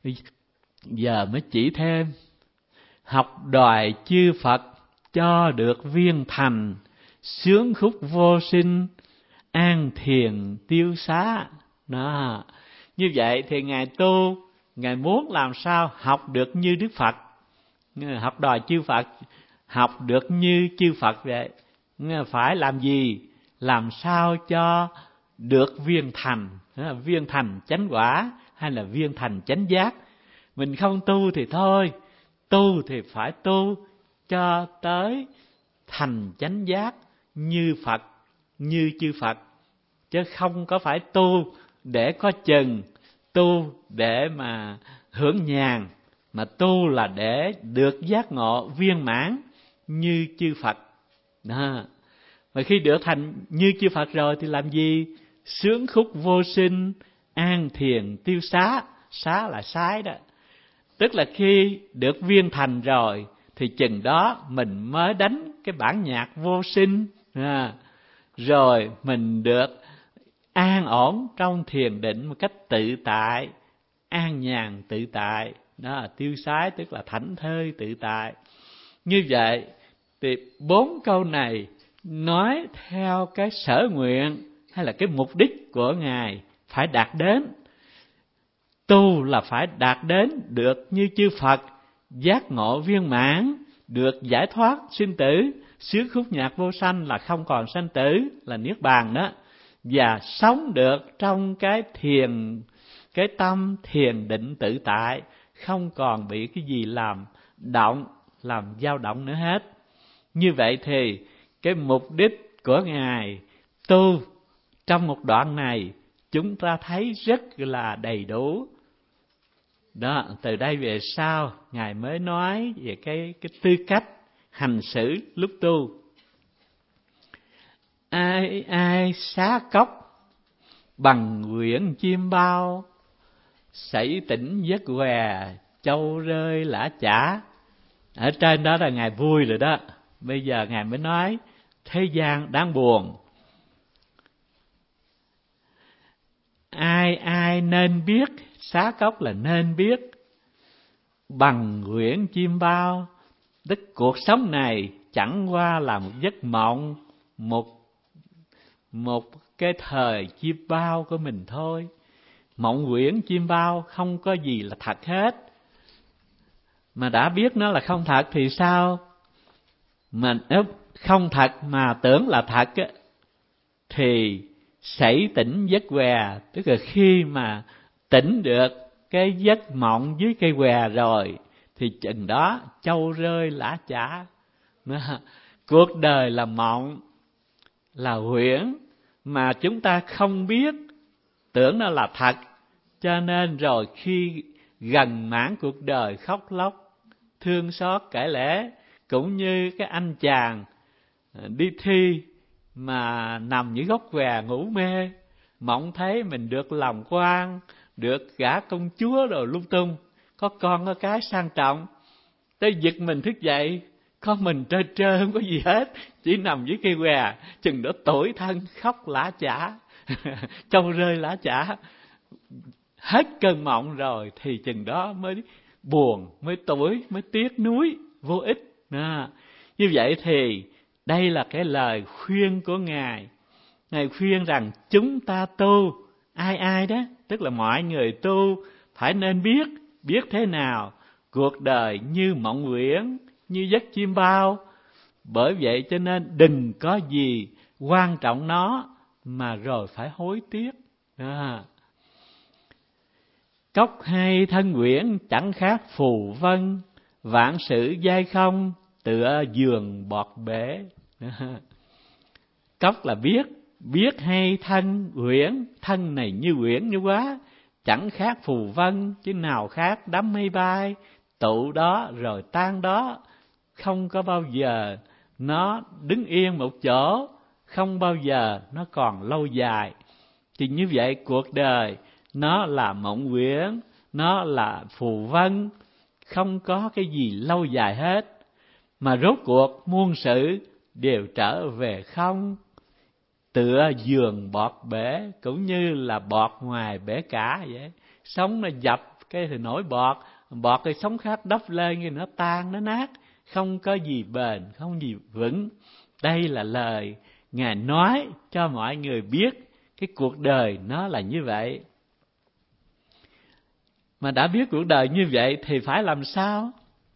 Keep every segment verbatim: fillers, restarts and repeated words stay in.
Giờ mới chỉ thêm: học đòi chư Phật cho được viên thành, sướng khúc vô sinh, an thiền tiêu xá. Đó. Như vậy thì Ngài tu, Ngài muốn làm sao học được như Đức Phật. Học đòi chư Phật, học được như chư Phật vậy. Phải làm gì? Làm sao cho được viên thành, viên thành chánh quả hay là viên thành chánh giác. Mình không tu thì thôi, tu thì phải tu cho tới thành chánh giác như Phật, như chư Phật. Chứ không có phải tu để có chừng, tu để mà hưởng nhàn, mà tu là để được giác ngộ viên mãn như chư Phật. Đó. Mà khi được thành như chư Phật rồi thì làm gì? Sướng khúc vô sinh, an thiền tiêu xá. Xá là sái đó. Tức là khi được viên thành rồi thì chừng đó mình mới đánh cái bản nhạc vô sinh. À, rồi mình được an ổn trong thiền định một cách tự tại, an nhàn tự tại. Đó là tiêu sái, tức là thảnh thơi tự tại. Như vậy thì bốn câu này nói theo cái sở nguyện hay là cái mục đích của Ngài phải đạt đến. Tu là phải đạt đến được như chư Phật, giác ngộ viên mãn, được giải thoát sinh tử, sướng khúc nhạc vô sanh là không còn sanh tử, là niết bàn đó. Và sống được trong cái thiền, cái tâm thiền định tự tại, không còn bị cái gì làm động, làm dao động nữa hết. Như vậy thì cái mục đích của Ngài tu trong một đoạn này chúng ta thấy rất là đầy đủ. Đó, từ đây về sau Ngài mới nói về cái, cái tư cách hành xử lúc tu. Ai ai xá cốc bằng quyển chim bao, sảy tỉnh giấc què, châu rơi lã chả. Ở trên đó là Ngài vui rồi đó. Bây giờ Ngài mới nói thế gian đáng buồn. Ai ai nên biết, xá cốc là nên biết, bằng quyển chim bao, tức cuộc sống này chẳng qua là một giấc mộng, một một cái thời chim bao của mình thôi. Mộng quyển chim bao, không có gì là thật hết. Mà đã biết nó là không thật thì sao? Mà nếu không thật mà tưởng là thật á, thì sảy tỉnh giấc què, tức là khi mà tỉnh được cái giấc mộng dưới cây què rồi thì chừng đó châu rơi lã chả. Cuộc đời là mộng, là huyễn mà chúng ta không biết, tưởng nó là thật, cho nên rồi khi gần mãn cuộc đời khóc lóc, thương xót kể lể. Cũng như cái anh chàng đi thi mà nằm dưới gốc què ngủ mê, mộng thấy mình được làm quan, được gả công chúa rồi lung tung, có con có cái sang trọng. Tới giật mình thức dậy, con mình trơ trơ không có gì hết, chỉ nằm dưới cây què. Chừng đó tủi thân khóc lã chả, châu rơi lã chả. Hết cơn mộng rồi thì chừng đó mới buồn, mới tủi, mới tiếc nuối, vô ích. À, như vậy thì đây là cái lời khuyên của Ngài. Ngài khuyên rằng chúng ta tu, ai ai đó, tức là mọi người tu phải nên biết, biết thế nào cuộc đời như mộng huyễn, như giấc chim bao. Bởi vậy cho nên đừng có gì quan trọng nó mà rồi phải hối tiếc. À. Cốc hay thân quyển chẳng khác phù vân, vạn sự dai không tựa giường bọt bể. Cốc là biết, biết hay thân quyển, thân này như quyển như quá, chẳng khác phù vân, chứ nào khác đám mây bay, tụ đó rồi tan đó, không có bao giờ nó đứng yên một chỗ, không bao giờ nó còn lâu dài. Thì như vậy cuộc đời nó là mộng huyễn, nó là phù vân, không có cái gì lâu dài hết. Mà rốt cuộc muôn sự đều trở về không, tựa giường bọt bể, cũng như là bọt ngoài bể cả vậy. Sống nó dập cái thì nổi bọt, bọt cái sóng khác đắp lên thì nó tan, nó nát, không có gì bền, không gì vững. Đây là lời Ngài nói cho mọi người biết cái cuộc đời nó là như vậy. Mà đã biết cuộc đời như vậy thì phải làm sao?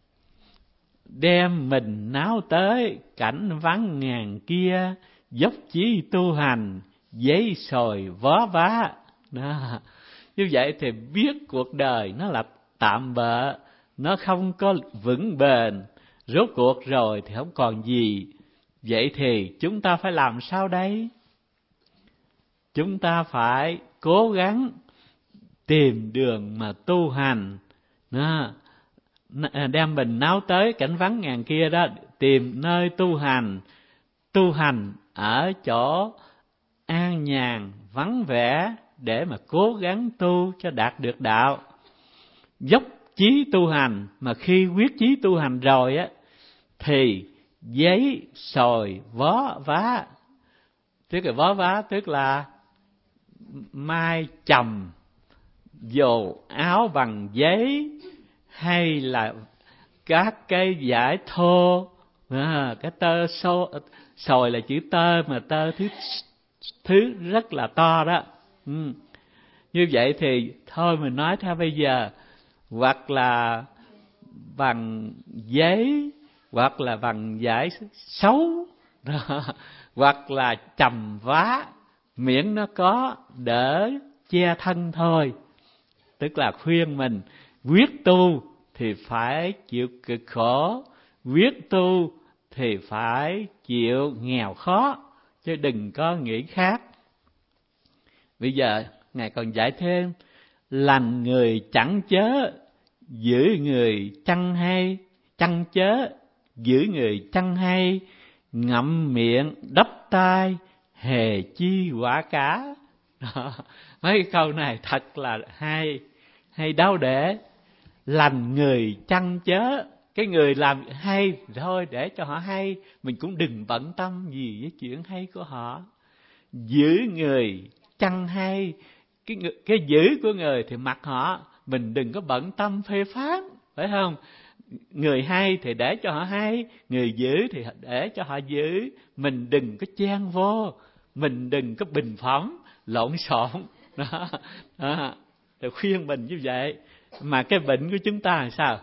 Đem mình náo tới cảnh vắng ngàn kia, dốc chí tu hành, giấy sồi vó vá. Đó. Như vậy thì biết cuộc đời nó là tạm bợ, nó không có vững bền, rốt cuộc rồi thì không còn gì. Vậy thì chúng ta phải làm sao đây? Chúng ta phải cố gắng tìm đường mà tu hành. Đó. Đem mình náo tới cảnh vắng ngàn kia đó, tìm nơi tu hành. Tu hành ở chỗ an nhàn, vắng vẻ để mà cố gắng tu cho đạt được đạo. Dốc chí tu hành, mà khi quyết chí tu hành rồi á thì giấy sồi vó vá. Tức là vó vá tức là mai chầm dồ áo bằng giấy, hay là các cái vải thô, à, cái tơ xô, sồi là chữ tơ mà tơ thứ thứ rất là to đó. Ừ. Như vậy thì thôi mình nói theo bây giờ, hoặc là bằng giấy, hoặc là bằng vải xấu, hoặc là chầm vá, miễn nó có đỡ che thân thôi. Tức là khuyên mình quyết tu thì phải chịu cực khổ, quyết tu thì phải chịu nghèo khó, chứ đừng có nghĩ khác. Bây giờ Ngài còn dạy thêm: lành người chẳng chớ, giữ người chăng hay, chăng chớ, giữ người chăng hay, ngậm miệng đắp tai, hề chi quả cả. Đó. Mấy cái câu này thật là hay, hay đau để. Lành người chăng chớ, cái người làm hay thôi để cho họ hay, mình cũng đừng bận tâm gì với chuyện hay của họ. Giữ người chăng hay, cái cái giữ của người thì mặc họ, mình đừng có bận tâm phê phán, phải không? Người hay thì để cho họ hay, người giữ thì để cho họ giữ, mình đừng có chen vô, mình đừng có bình phẩm lộn xộn. Đó, đó. Thì khuyên mình như vậy. Mà cái bệnh của chúng ta là sao?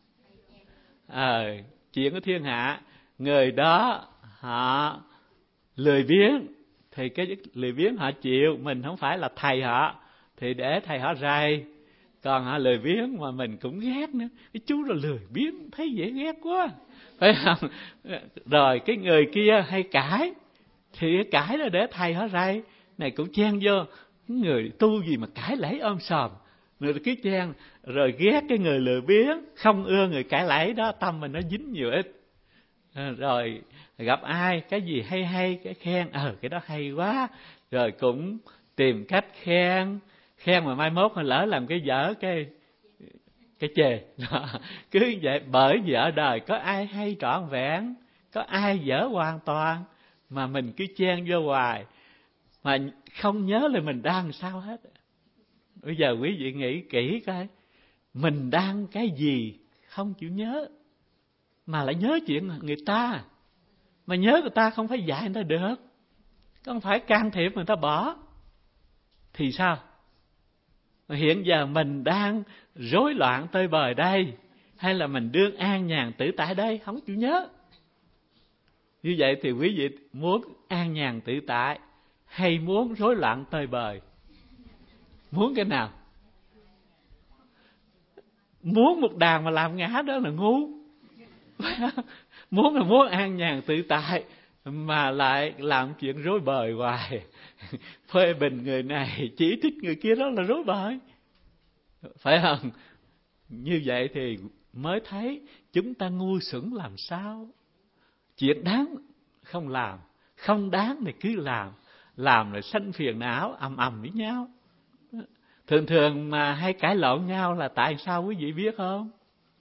À, chuyện của thiên hạ, người đó họ lười biếng thì cái lười biếng họ chịu, mình không phải là thầy họ thì để thầy họ rầy. Còn họ lười biếng mà mình cũng ghét nữa, cái chú là lười biếng thấy dễ ghét quá, phải không? Rồi cái người kia hay cãi thì cái cãi là để thầy họ rầy, này cũng chen vô, người tu gì mà cãi lẫy ôm sòm, người cứ chen. Rồi ghét cái người lười biếng, không ưa người cãi lẫy đó, tâm mình nó dính nhiều ít. À, rồi gặp ai cái gì hay hay cái khen, ờ cái đó hay quá, rồi cũng tìm cách khen, khen mà mai mốt mà lỡ làm cái dở cái cái chê. Đó. Cứ vậy, bởi vì ở đời có ai hay trọn vẹn, có ai dở hoàn toàn, mà mình cứ chen vô hoài mà không nhớ là mình đang sao hết. Bây giờ quý vị nghĩ kỹ coi, mình đang cái gì không chịu nhớ, mà lại nhớ chuyện người ta. Mà nhớ người ta không phải dạy người ta được, không phải can thiệp người ta bỏ, thì sao? Mà hiện giờ mình đang rối loạn tơi bời đây, hay là mình đương an nhàn tự tại đây, không chịu nhớ. Như vậy thì quý vị muốn an nhàn tự tại hay muốn rối loạn tơi bời? Muốn cái nào? Muốn một đàn mà làm ngã đó là ngu. Muốn là muốn an nhàn tự tại mà lại làm chuyện rối bời hoài, phê bình người này, chỉ trích người kia, đó là rối bời, phải không? Như vậy thì mới thấy chúng ta ngu xuẩn làm sao. Chuyện đáng không làm, không đáng thì cứ làm, làm rồi sanh phiền não ầm ầm với nhau. Thường thường mà hay cãi lộn nhau là tại sao quý vị biết không?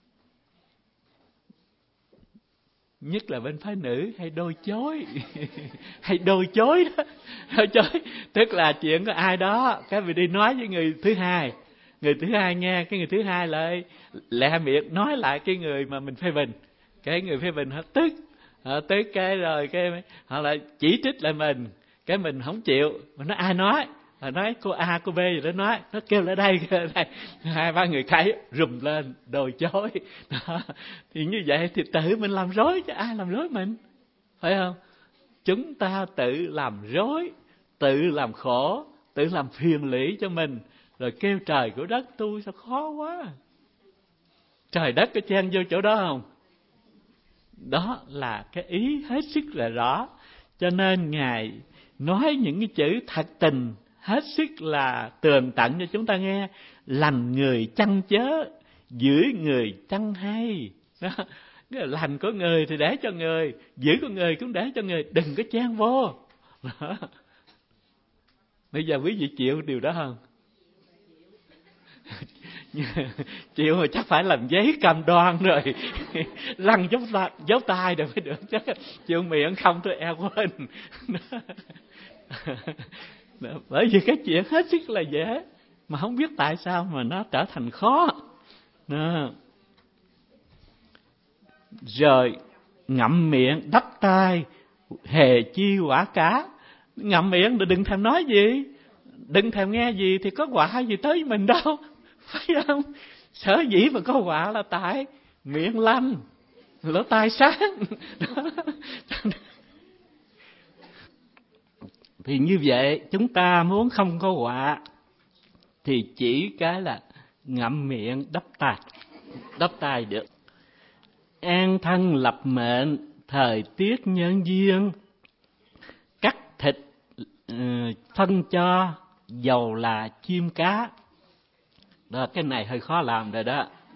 Nhất là bên phái nữ hay đôi chối. Hay đôi chối đó. Đôi chối tức là chuyện của ai đó, cái vị đi nói với người thứ hai, người thứ hai nghe, cái người thứ hai lại lẹ miệng nói lại cái người mà mình phê bình. Cái người phê bình họ tức, họ tức cái rồi cái họ lại chỉ trích lại mình, cái mình không chịu, mà nói ai nói, họ nói cô A cô B gì đó nói, nó kêu lại đây, kêu lại đây, hai ba người cái rùm lên đồi chối. Đó. Thì như vậy thì tự mình làm rối chứ ai làm rối mình, phải không? Chúng ta tự làm rối, tự làm khổ, tự làm phiền lụy cho mình, rồi kêu trời của đất tôi sao khó quá. Trời đất có chen vô chỗ đó không? Đó là cái ý hết sức là rõ. Cho nên Ngài nói những cái chữ thật tình hết sức là tường tận cho chúng ta nghe. Lành người chăng chớ, giữ người chăng hay. Đó. Lành của người thì để cho người, giữ của người cũng để cho người, đừng có chen vô. Đó. Bây giờ quý vị chịu điều đó không? Chịu rồi chắc phải làm giấy cam đoan rồi lăn dấu tay, dấu tay rồi mới được chứ. Chịu miệng không tôi eo quên. Bởi vì cái chuyện hết sức là dễ, mà không biết tại sao mà nó trở thành khó. Đó. Rồi ngậm miệng đắp tai hề chi quả cá. Ngậm miệng rồi đừng thèm nói gì, đừng thèm nghe gì thì có quả gì tới mình đâu, phải không? Sở dĩ mà có quả là tại miệng lanh, lỗ tai sáng. Thì như vậy chúng ta muốn không có quả thì chỉ cái là ngậm miệng đắp tai, đắp tai được. An thân lập mệnh, thời tiết nhân duyên, cắt thịt uh, phân cho dầu là chim cá. Đó, cái này hơi khó làm rồi đó.